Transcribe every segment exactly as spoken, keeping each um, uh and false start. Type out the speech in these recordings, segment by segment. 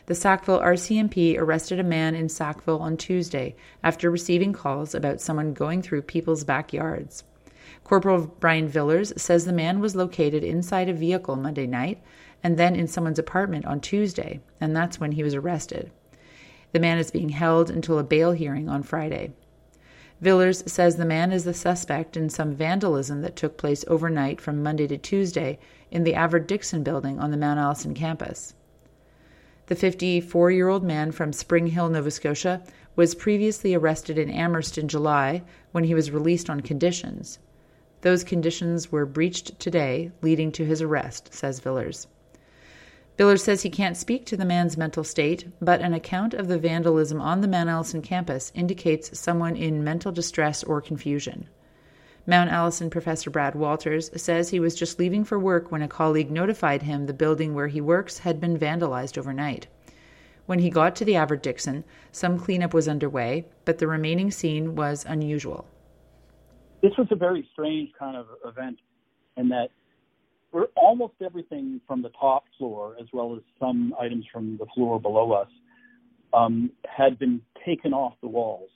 The Sackville R C M P arrested a man in Sackville on Tuesday after receiving calls about someone going through people's backyards. Corporal Brian Villers says the man was located inside a vehicle Monday night and then in someone's apartment on Tuesday, and that's when he was arrested. The man is being held until a bail hearing on Friday. Villers says the man is the suspect in some vandalism that took place overnight from Monday to Tuesday in the Avard-Dixon building on the Mount Allison campus. The fifty-four-year-old man from Spring Hill, Nova Scotia, was previously arrested in Amherst in July when he was released on conditions. Those conditions were breached today, leading to his arrest, says Villers. Villers says he can't speak to the man's mental state, but an account of the vandalism on the Mount Allison campus indicates someone in mental distress or confusion. Mount Allison professor Brad Walters says he was just leaving for work when a colleague notified him the building where he works had been vandalized overnight. When he got to the Avard-Dixon, some cleanup was underway, but the remaining scene was unusual. This was a very strange kind of event in that we're almost everything from the top floor, as well as some items from the floor below us, um, had been taken off the walls.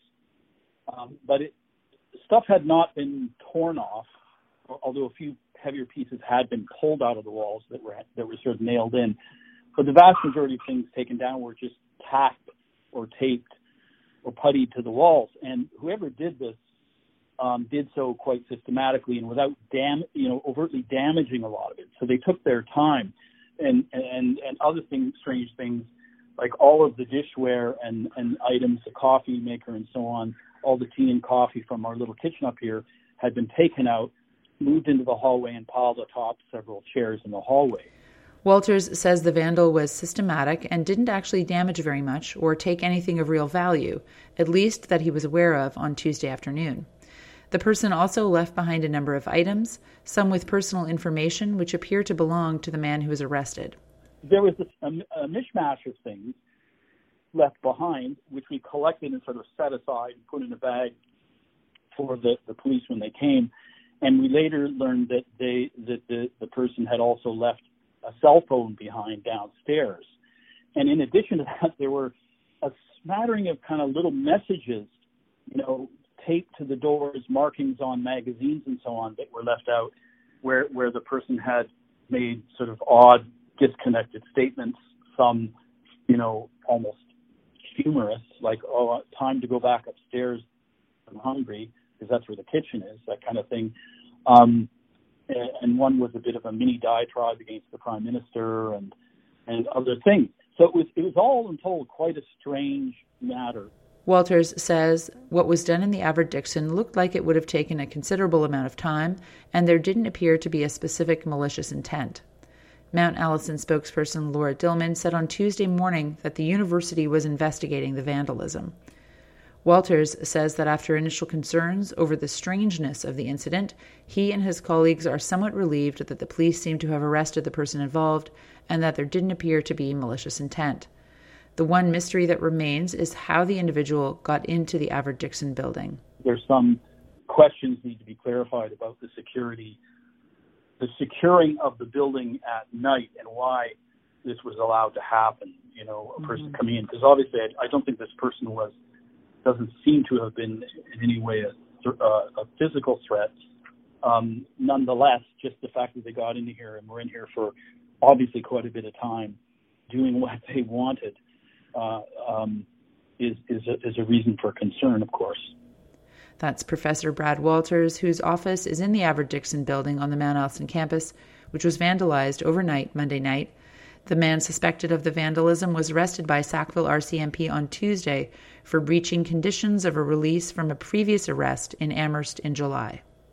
Um, but it, stuff had not been torn off, although a few heavier pieces had been pulled out of the walls that were that were sort of nailed in. But the vast majority of things taken down were just tacked or taped or puttied to the walls. And whoever did this um, did so quite systematically and without dam, you know, overtly damaging a lot of it. So they took their time, and and and other things, strange things, like all of the dishware and and items, the coffee maker and so on, all the tea and coffee from our little kitchen up here had been taken out, moved into the hallway, and piled atop several chairs in the hallway. Walters says the vandal was systematic and didn't actually damage very much or take anything of real value, at least that he was aware of on Tuesday afternoon. The person also left behind a number of items, some with personal information which appear to belong to the man who was arrested. There was a, a, a mishmash of things left behind, which we collected and sort of set aside and put in a bag for the, the police when they came. And we later learned that they that the, the person had also left a cell phone behind downstairs. And in addition to that, there were a smattering of kind of little messages, you know, taped to the doors, markings on magazines and so on that were left out, where where the person had made sort of odd, disconnected statements, some, you know, almost humorous, like, oh, time to go back upstairs, I'm hungry, because that's where the kitchen is, that kind of thing. Um, and, and one was a bit of a mini diatribe against the Prime Minister and and other things. So it was it was all in told quite a strange matter. Walters says what was done in the Avard-Dixon looked like it would have taken a considerable amount of time, and there didn't appear to be a specific malicious intent. Mount Allison spokesperson Laura Dillman said on Tuesday morning that the university was investigating the vandalism. Walters says that after initial concerns over the strangeness of the incident, he and his colleagues are somewhat relieved that the police seem to have arrested the person involved and that there didn't appear to be malicious intent. The one mystery that remains is how the individual got into the Avard-Dixon building. There's some questions need to be clarified about the security, the securing of the building at night and why this was allowed to happen, you know, a person mm-hmm. coming in. Because obviously I, I don't think this person was, doesn't seem to have been in any way a, a, a physical threat. Um, nonetheless, just the fact that they got into here and were in here for obviously quite a bit of time doing what they wanted Uh, um, is is a, is a reason for concern, of course. That's Professor Brad Walters, whose office is in the Avard-Dixon building on the Mount Allison campus, which was vandalized overnight Monday night. The man suspected of the vandalism was arrested by Sackville R C M P on Tuesday for breaching conditions of a release from a previous arrest in Amherst in July.